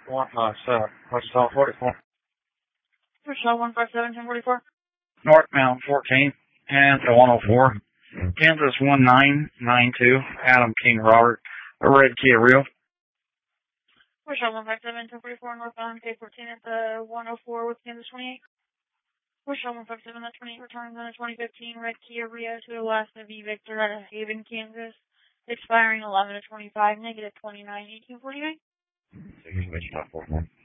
157. Wichita 44. Wichita 157, 1044. Northbound 14 and 104. Kansas 1992. Adam King Robert. A red Kia Rio. Wichita 157, 1044. Northbound K14 at the 104 with Kansas 28. Wichita 157, that 28 returns on a 2015 red Kia Rio to Alaska V Victor out of Haven, Kansas. Expiring 11/25, -29, 1849. Wichita 41.